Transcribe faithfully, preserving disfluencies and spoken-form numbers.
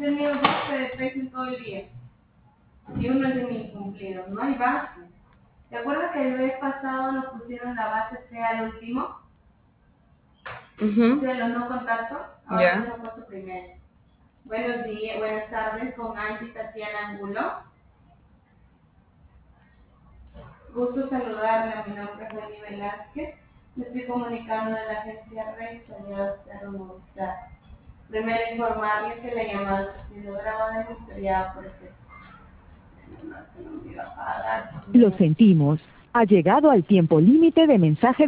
tenido doce de peso en todo el día. Y uno es de mi incumplido. No hay base. ¿Te acuerdas que el mes pasado nos pusieron la base C al último? Uh-huh. O sea, los no contactos. Ahora Ya. nos hemos puesto primero. Buenos días, buenas tardes, con Angie Tatiana Angulo. Gusto saludarla, mi nombre es Wendy Velázquez. Me estoy comunicando de la agencia Rex, aliados de Movistar. Primero informarle que la llamada está siendo grabada y monitoreada por efectos. Lo sentimos. Ha llegado al tiempo límite de mensajes